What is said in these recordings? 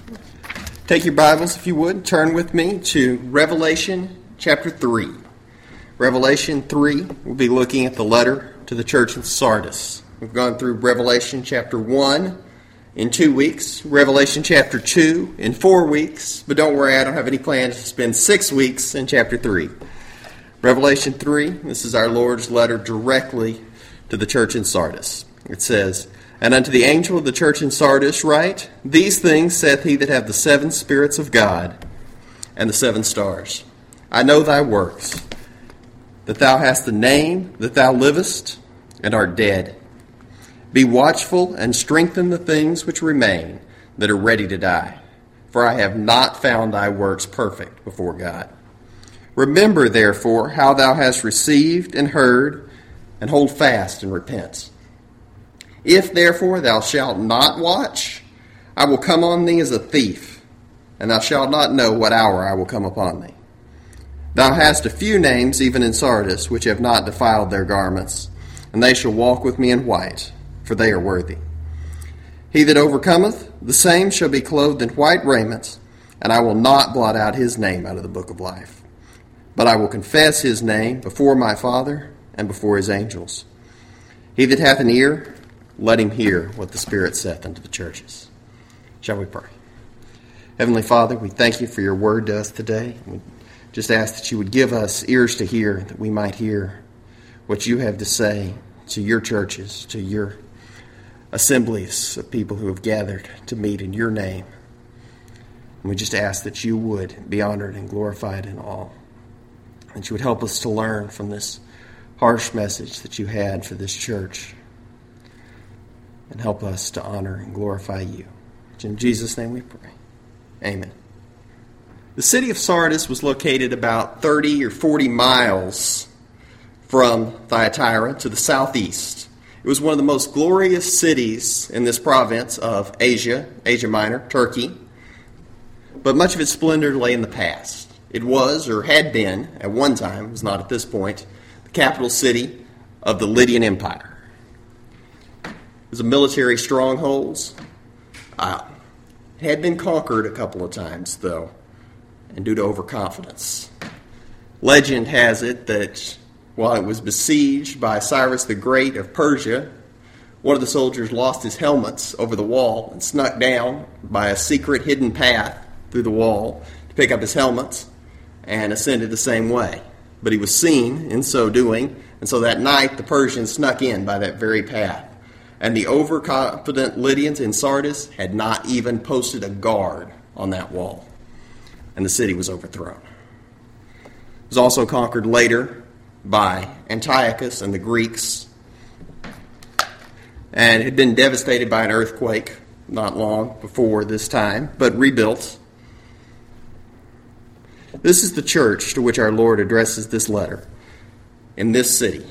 Take your Bibles, if you would, turn with me to Revelation chapter 3. Revelation 3, we'll be looking at the letter to the church in Sardis. We've gone through Revelation chapter 1 in 2 weeks, Revelation chapter 2 in 4 weeks, but don't worry, I don't have any plans to spend 6 weeks in chapter 3. Revelation 3, this is our Lord's letter directly to the church in Sardis. It says, "And unto the angel of the church in Sardis write, These things saith he that hath the 7 spirits of God and the 7 stars. I know thy works, that thou hast the name that thou livest, and art dead. Be watchful and strengthen the things which remain that are ready to die. For I have not found thy works perfect before God. Remember, therefore, how thou hast received and heard, and hold fast and repent. If, therefore, thou shalt not watch, I will come on thee as a thief, and thou shalt not know what hour I will come upon thee. Thou hast a few names, even in Sardis, which have not defiled their garments, and they shall walk with me in white, for they are worthy. He that overcometh, the same shall be clothed in white raiment, and I will not blot out his name out of the book of life. But I will confess his name before my Father and before his angels. He that hath an ear, let him hear what the Spirit saith unto the churches." Shall we pray? Heavenly Father, we thank you for your word to us today. We just ask that you would give us ears to hear, that we might hear what you have to say to your churches, to your assemblies of people who have gathered to meet in your name. And we just ask that you would be honored and glorified in all. That you would help us to learn from this harsh message that you had for this church. And help us to honor and glorify you. In Jesus' name we pray. Amen. The city of Sardis was located about 30 or 40 miles from Thyatira to the southeast. It was one of the most glorious cities in this province of Asia Minor, Turkey. But much of its splendor lay in the past. It was, or had been, at one time, it was not at this point, the capital city of the Lydian Empire. It was a military stronghold. It had been conquered a couple of times, though, and due to overconfidence. Legend has it that while it was besieged by Cyrus the Great of Persia, one of the soldiers lost his helmets over the wall and snuck down by a secret hidden path through the wall to pick up his helmets and ascended the same way. But he was seen in so doing, and so that night the Persians snuck in by that very path. And the overconfident Lydians in Sardis had not even posted a guard on that wall. And the city was overthrown. It was also conquered later by Antiochus and the Greeks. And had been devastated by an earthquake not long before this time, but rebuilt. This is the church to which our Lord addresses this letter in this city.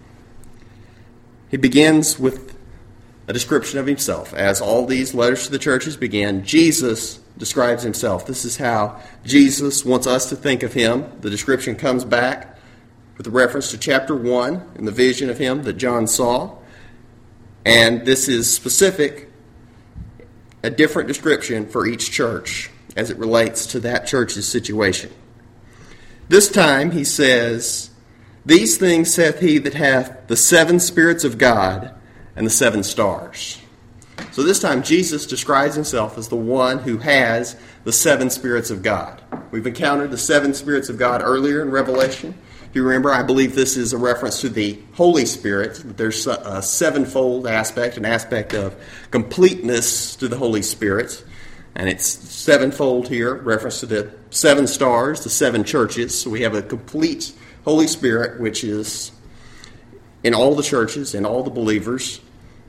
He begins with a description of himself. As all these letters to the churches begin, Jesus describes himself. This is how Jesus wants us to think of him. The description comes back with a reference to chapter 1 and the vision of him that John saw. And this is specific, a different description for each church as it relates to that church's situation. This time he says, "These things saith he that hath the 7 spirits of God and the 7 stars." So this time Jesus describes himself as the one who has the 7 spirits of God. We've encountered the 7 spirits of God earlier in Revelation. If you remember, I believe this is a reference to the Holy Spirit. There's a 7-fold aspect, an aspect of completeness to the Holy Spirit. And it's 7-fold here, reference to the 7 stars, the 7 churches. So we have a complete Holy Spirit, which is in all the churches, in all the believers.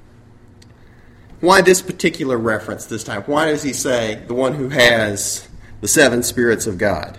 Why this particular reference this time? Why does he say the one who has the 7 spirits of God?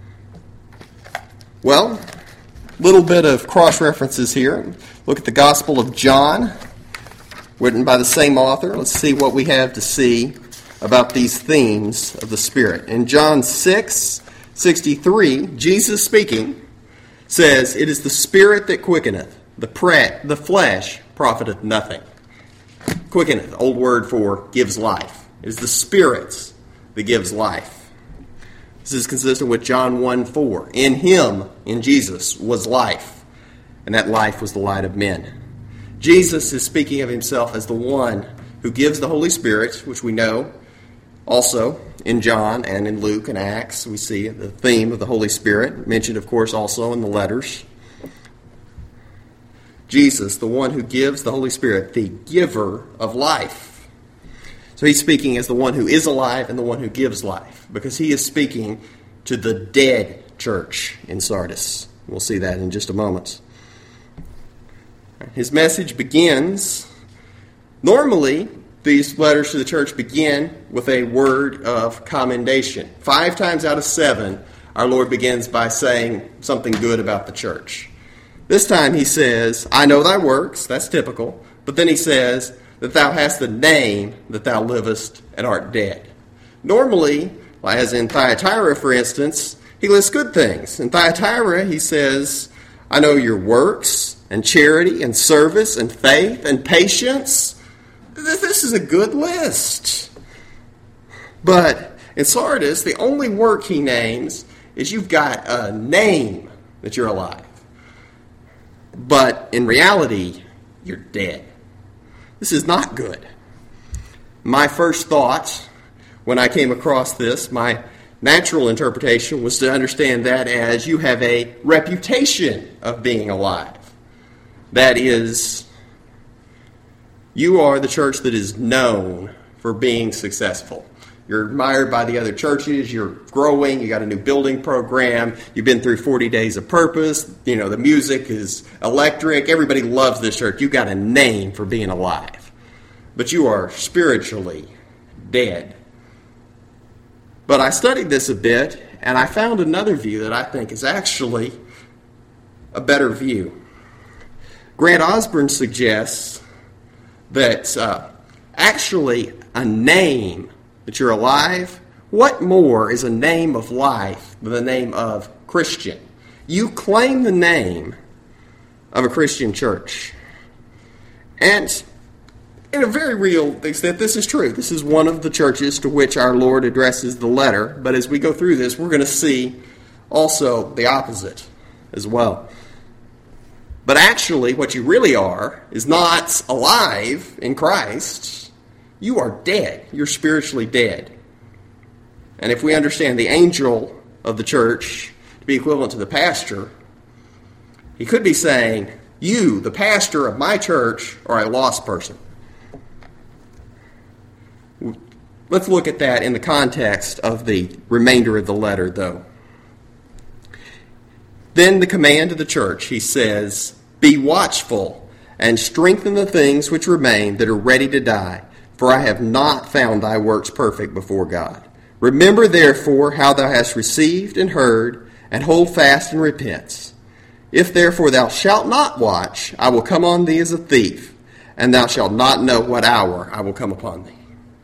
Well, a little bit of cross-references here. Look at the Gospel of John, written by the same author. Let's see what we have to see about these themes of the Spirit. In John 6:63, Jesus speaking says, "It is the Spirit that quickeneth, the flesh profiteth nothing." Quickeneth, old word for gives life. It is the Spirit that gives life. This is consistent with John 1:4. In him, in Jesus, was life, and that life was the light of men. Jesus is speaking of himself as the one who gives the Holy Spirit, which we know also in John and in Luke and Acts. We see the theme of the Holy Spirit, mentioned, of course, also in the letters. Jesus, the one who gives the Holy Spirit, the giver of life. So he's speaking as the one who is alive and the one who gives life, because he is speaking to the dead church in Sardis. We'll see that in just a moment. His message begins, normally these letters to the church begin with a word of commendation. 5 times out of 7, our Lord begins by saying something good about the church. This time he says, I know thy works, that's typical, but then he says that thou hast the name that thou livest and art dead. Normally, as in Thyatira, for instance, he lists good things. In Thyatira, he says, I know your works and charity and service and faith and patience. This is a good list. But in Sardis, the only work he names is you've got a name that you're alive. But in reality, you're dead. This is not good. My first thought when I came across this, my natural interpretation was to understand that as you have a reputation of being alive. That is, you are the church that is known for being successful. You're admired by the other churches. You're growing. You got a new building program. You've been through 40 days of purpose. You know, the music is electric. Everybody loves this church. You got a name for being alive. But you are spiritually dead. But I studied this a bit, and I found another view that I think is actually a better view. Grant Osborne suggests that actually a name that you're alive, what more is a name of life than the name of Christian? You claim the name of a Christian church. And in a very real extent, this is true. This is one of the churches to which our Lord addresses the letter. But as we go through this, we're going to see also the opposite as well. But actually, what you really are is not alive in Christ. You are dead. You're spiritually dead. And if we understand the angel of the church to be equivalent to the pastor, he could be saying, you, the pastor of my church, are a lost person. Let's look at that in the context of the remainder of the letter, though. Then the command to the church, he says, be watchful and strengthen the things which remain that are ready to die, for I have not found thy works perfect before God. Remember therefore how thou hast received and heard, and hold fast and repent. If therefore thou shalt not watch, I will come on thee as a thief, and thou shalt not know what hour I will come upon thee.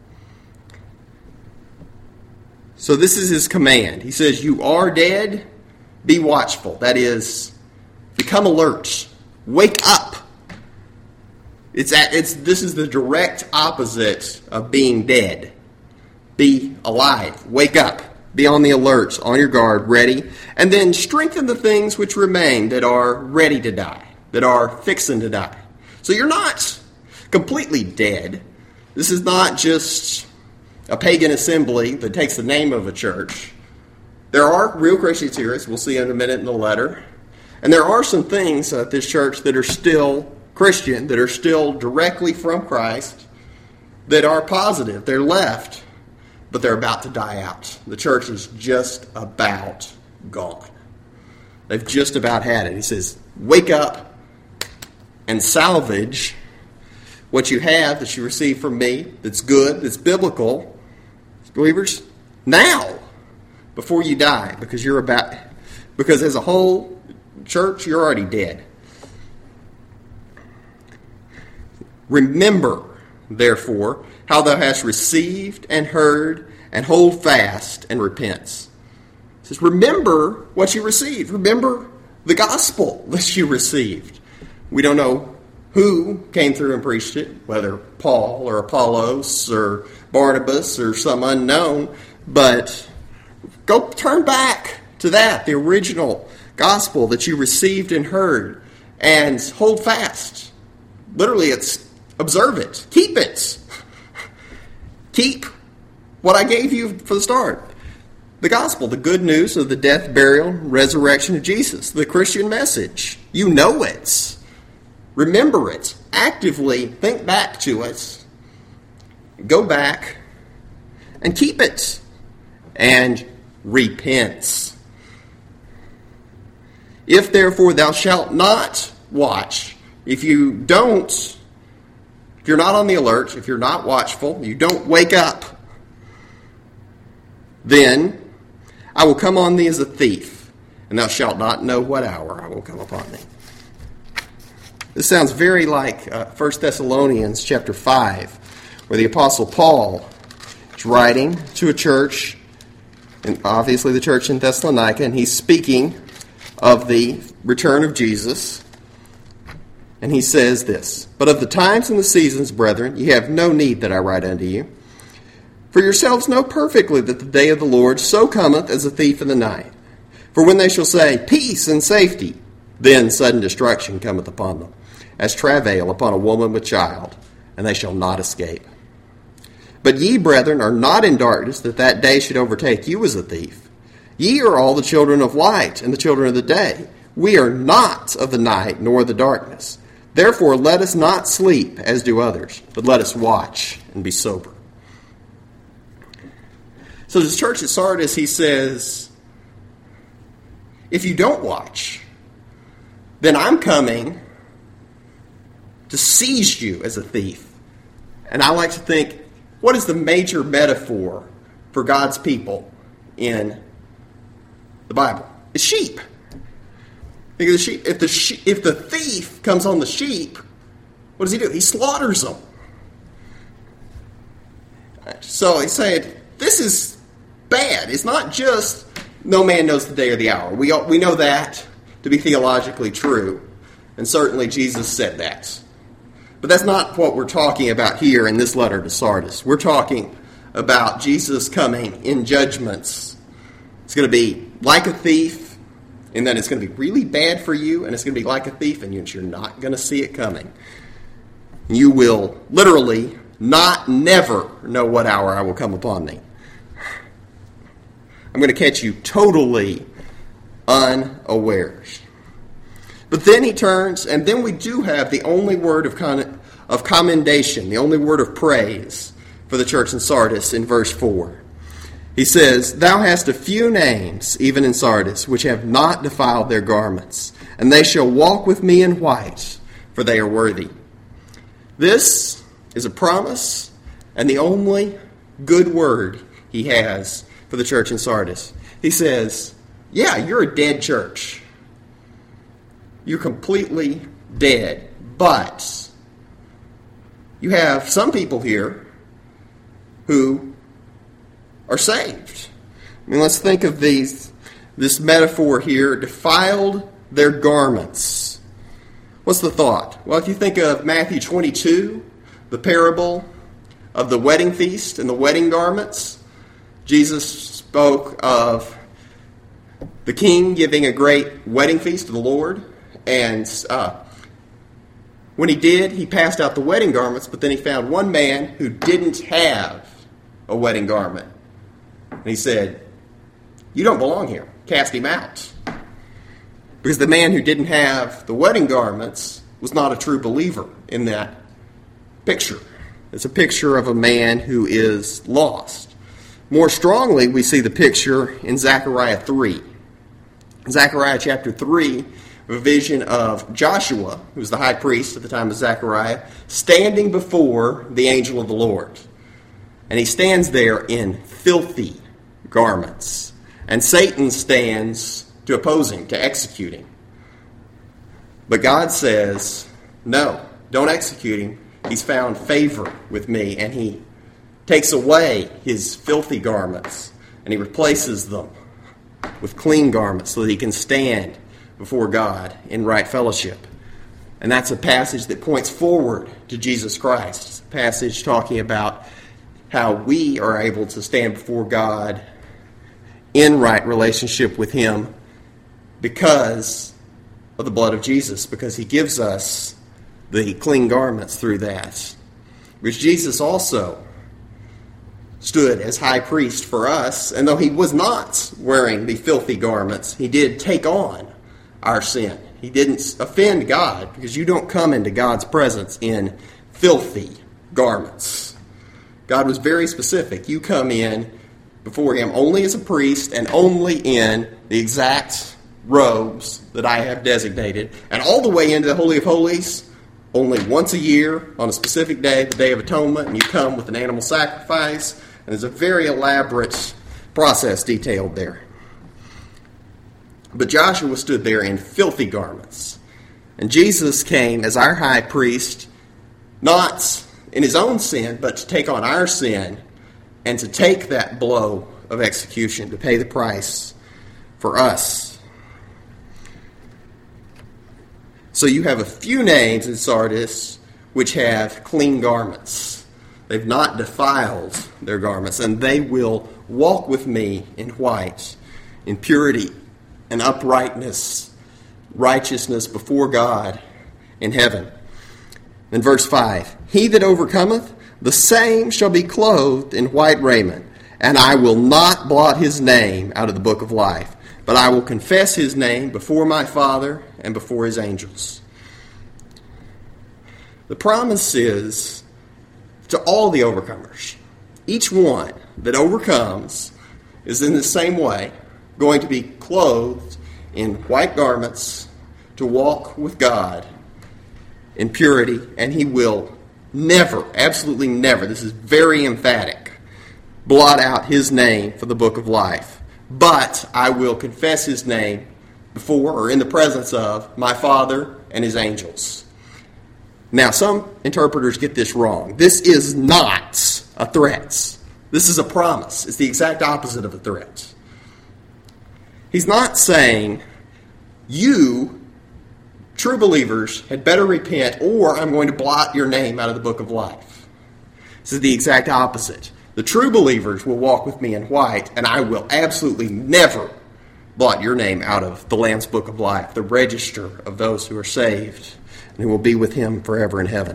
So this is his command. He says, you are dead, be watchful. That is, become alert. Wake up. This is the direct opposite of being dead. Be alive. Wake up. Be on the alert, on your guard, ready. And then strengthen the things which remain that are ready to die, that are fixing to die. So you're not completely dead. This is not just a pagan assembly that takes the name of a church. There are real Christians here, as we'll see in a minute in the letter. And there are some things at this church that are still Christian, that are still directly from Christ, that are positive. They're left, but they're about to die out. The church is just about gone. They've just about had it. He says, wake up and salvage what you have that you received from me, that's good, that's biblical, believers, now, before you die, because as a whole church, you're already dead. Remember, therefore, how thou hast received and heard, and hold fast and repent. It says, remember what you received. Remember the gospel that you received. We don't know who came through and preached it, whether Paul or Apollos or Barnabas or some unknown, But go turn back to that, the original gospel that you received and heard, and hold fast. Literally, it's observe it. Keep it. Keep what I gave you for the start. The gospel, the good news of the death, burial, resurrection of Jesus, the Christian message. You know it. Remember it. Actively think back to it. Go back and keep it. And repent. If therefore thou shalt not watch, if you're not on the alert, if you're not watchful, you don't wake up, then I will come on thee as a thief, and thou shalt not know what hour I will come upon thee. This sounds very like 1 Thessalonians chapter 5, where the Apostle Paul is writing to a church, and obviously the church in Thessalonica, and he's speaking of the return of Jesus. And he says this, "But of the times and the seasons, brethren, ye have no need that I write unto you. For yourselves know perfectly that the day of the Lord so cometh as a thief in the night. For when they shall say, Peace and safety, then sudden destruction cometh upon them, as travail upon a woman with child, and they shall not escape. But ye, brethren, are not in darkness, that that day should overtake you as a thief. Ye are all the children of light and the children of the day. We are not of the night nor the darkness. Therefore let us not sleep as do others, but let us watch and be sober." So the church at Sardis, he says, if you don't watch, then I'm coming to seize you as a thief. And I like to think, what is the major metaphor for God's people in the Bible? It's sheep. Think of the sheep. If the thief comes on the sheep, what does he do? He slaughters them. So he's saying, this is bad. It's not just no man knows the day or the hour. We know that to be theologically true. And certainly Jesus said that. But that's not what we're talking about here in this letter to Sardis. We're talking about Jesus coming in judgments. It's going to be like a thief, and then it's going to be really bad for you, and it's going to be like a thief, and you're not going to see it coming. You will literally never know what hour I will come upon thee. I'm going to catch you totally unawares. But then he turns, and then we do have the only word of commendation, the only word of praise for the church in Sardis in verse 4. He says, "Thou hast a few names, even in Sardis, which have not defiled their garments, and they shall walk with me in white, for they are worthy." This is a promise and the only good word he has for the church in Sardis. He says, yeah, you're a dead church. You're completely dead. But you have some people here who are saved. I mean, let's think of this metaphor here, defiled their garments. What's the thought? Well, if you think of Matthew 22, the parable of the wedding feast and the wedding garments, Jesus spoke of the king giving a great wedding feast to the Lord. And when he did, he passed out the wedding garments, but then he found one man who didn't have a wedding garment. And he said, "You don't belong here. Cast him out." Because the man who didn't have the wedding garments was not a true believer in that picture. It's a picture of a man who is lost. More strongly, we see the picture in Zechariah 3. Zechariah chapter 3, a vision of Joshua, who was the high priest at the time of Zechariah, standing before the angel of the Lord. And he stands there in filthy garments. And Satan stands to oppose him, to execute him. But God says, no, don't execute him. He's found favor with me, and he takes away his filthy garments, and he replaces them with clean garments so that he can stand before God in right fellowship. And that's a passage that points forward to Jesus Christ. It's a passage talking about how we are able to stand before God in right relationship with Him because of the blood of Jesus, because He gives us the clean garments through that. Which Jesus also stood as high priest for us, and though He was not wearing the filthy garments, He did take on our sin. He didn't offend God, because you don't come into God's presence in filthy garments. God was very specific. You come in before Him only as a priest and only in the exact robes that I have designated, and all the way into the Holy of Holies only once a year on a specific day, the Day of Atonement, and you come with an animal sacrifice, and there's a very elaborate process detailed there. But Joshua stood there in filthy garments, and Jesus came as our high priest, not in His own sin, but to take on our sin and to take that blow of execution, to pay the price for us. So you have a few names in Sardis which have clean garments. They've not defiled their garments, and they will walk with me in white, in purity and uprightness, righteousness before God in heaven. In verse 5, He that overcometh, the same shall be clothed in white raiment, and I will not blot his name out of the book of life, but I will confess his name before my Father and before His angels. The promise is to all the overcomers. Each one that overcomes is in the same way going to be clothed in white garments to walk with God in purity, and He will never, absolutely never, this is very emphatic, blot out His name from the book of life. But I will confess His name before or in the presence of my Father and His angels. Now, some interpreters get this wrong. This is not a threat. This is a promise. It's the exact opposite of a threat. He's not saying, you, true believers, had better repent, or I'm going to blot your name out of the book of life. This is the exact opposite. The true believers will walk with me in white, and I will absolutely never blot your name out of the Lamb's book of life, the register of those who are saved, and who will be with Him forever in heaven.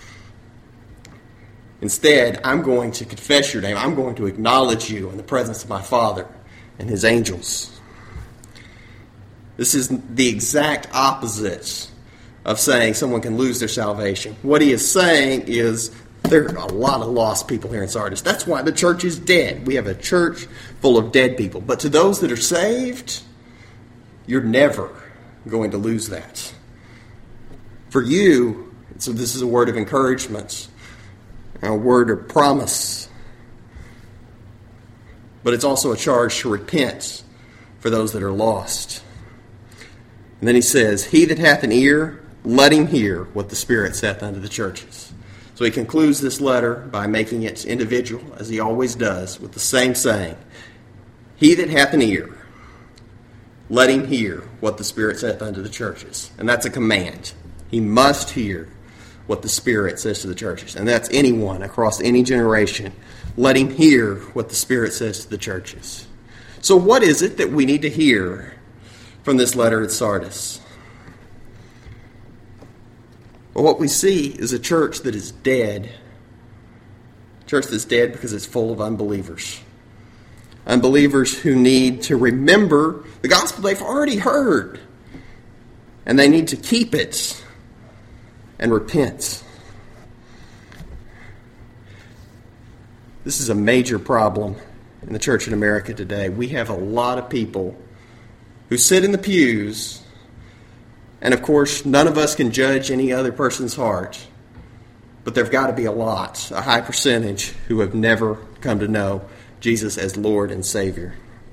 Instead, I'm going to confess your name. I'm going to acknowledge you in the presence of my Father and His angels. This is the exact opposite of saying someone can lose their salvation. What he is saying is there are a lot of lost people here in Sardis. That's why the church is dead. We have a church full of dead people. But to those that are saved, you're never going to lose that. For you, so this is a word of encouragement, a word of promise. But it's also a charge to repent for those that are lost. And then he says, He that hath an ear, let him hear what the Spirit saith unto the churches. So he concludes this letter by making it individual, as he always does, with the same saying, He that hath an ear, let him hear what the Spirit saith unto the churches. And that's a command. He must hear what the Spirit says to the churches. And that's anyone across any generation. Let him hear what the Spirit says to the churches. So what is it that we need to hear from this letter at Sardis? Well, what we see is a church that is dead. A church that's dead because it's full of unbelievers. Unbelievers who need to remember the gospel they've already heard. And they need to keep it and repent. This is a major problem in the church in America today. We have a lot of people who sit in the pews, and of course, none of us can judge any other person's heart, but there've got to be a high percentage, who have never come to know Jesus as Lord and Savior.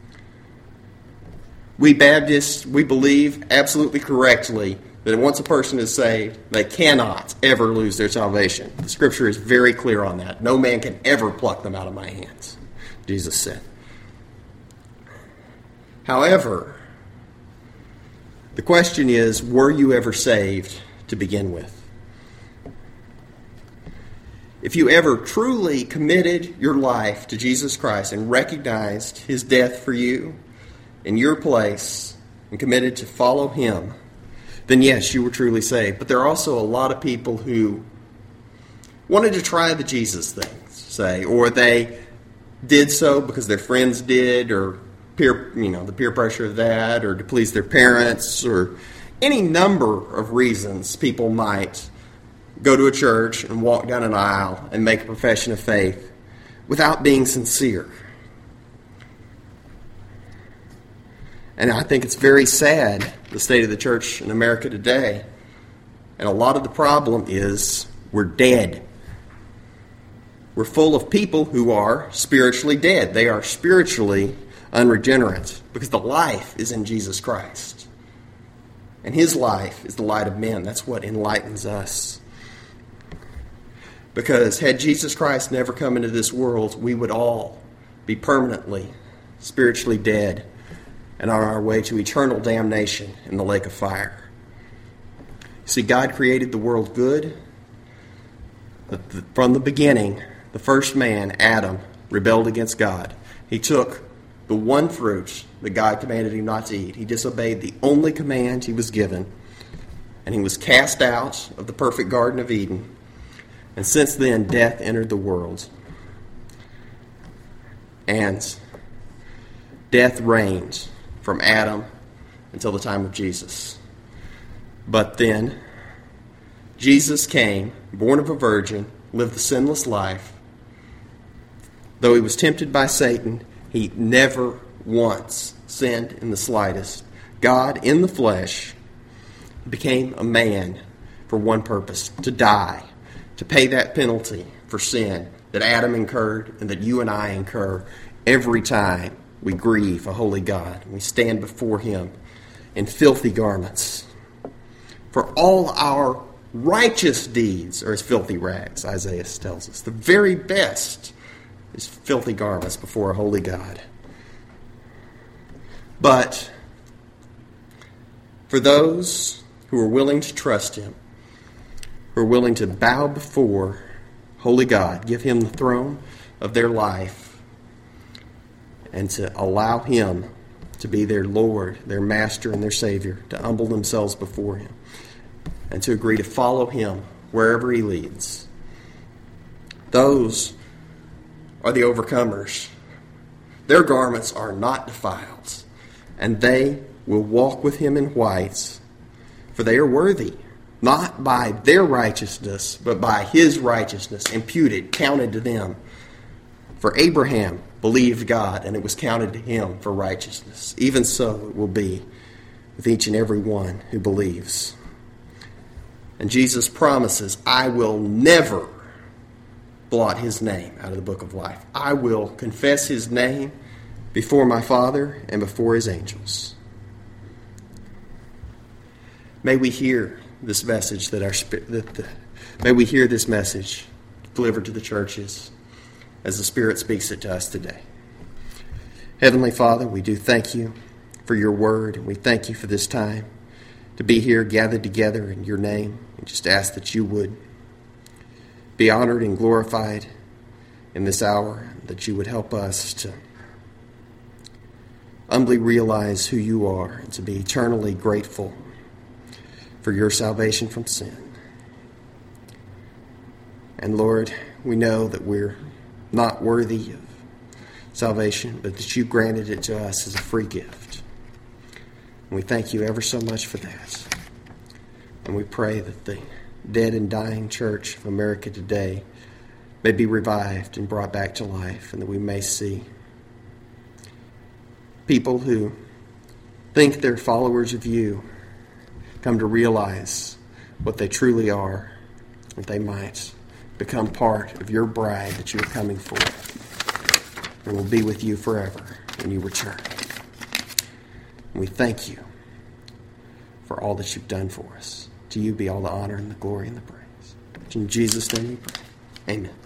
We Baptists, we believe absolutely correctly that once a person is saved, they cannot ever lose their salvation. The Scripture is very clear on that. No man can ever pluck them out of my hands, Jesus said. However, the question is, were you ever saved to begin with? If you ever truly committed your life to Jesus Christ and recognized his death for you in your place and committed to follow him, then yes, you were truly saved. But there are also a lot of people who wanted to try the Jesus thing, say, or they did so because their friends did, or the peer pressure of that, or to please their parents, or any number of reasons people might go to a church and walk down an aisle and make a profession of faith without being sincere. And I think it's very sad, the state of the church in America today. And a lot of the problem is we're dead. We're full of people who are spiritually dead. They are spiritually unregenerate because the life is in Jesus Christ. And his life is the light of men. That's what enlightens us. Because had Jesus Christ never come into this world, we would all be permanently spiritually dead and on our way to eternal damnation in the lake of fire. See, God created the world good. From the beginning, the first man, Adam, rebelled against God. He took the one fruit that God commanded him not to eat. He disobeyed the only command he was given, and he was cast out of the perfect Garden of Eden. And since then, death entered the world. And death reigned from Adam until the time of Jesus. But then, Jesus came, born of a virgin, lived the sinless life. Though he was tempted by Satan, he never once sinned in the slightest. God, in the flesh, became a man for one purpose, to die, to pay that penalty for sin that Adam incurred and that you and I incur every time we grieve a holy God. We stand before him in filthy garments. For all our righteous deeds are as filthy rags, Isaiah tells us. The very best is filthy garments before a holy God. But for those who are willing to trust him, who are willing to bow before holy God, give him the throne of their life, and to allow him to be their Lord, their Master, and their Savior, to humble themselves before him, and to agree to follow him wherever he leads. Those are the overcomers. Their garments are not defiled, and they will walk with him in white, for they are worthy, not by their righteousness, but by his righteousness, imputed, counted to them. For Abraham believed God, and it was counted to him for righteousness. Even so it will be with each and every one who believes. And Jesus promises, I will never blot his name out of the book of life. I will confess his name before my Father and before his angels. May we hear this message may we hear this message delivered to the churches as the Spirit speaks it to us today. Heavenly Father, we do thank you for your word, and we thank you for this time to be here gathered together in your name. We just ask that you would be honored and glorified in this hour, that you would help us to humbly realize who you are and to be eternally grateful for your salvation from sin. And Lord, we know that we're not worthy of salvation, but that you granted it to us as a free gift. And we thank you ever so much for that. And we pray that the dead and dying church of America today may be revived and brought back to life, and that we may see people who think they're followers of you come to realize what they truly are, that they might become part of your bride that you are coming for, and will be with you forever when you return. And we thank you for all that you've done for us. To you be all the honor and the glory and the praise. In Jesus' name we pray. Amen.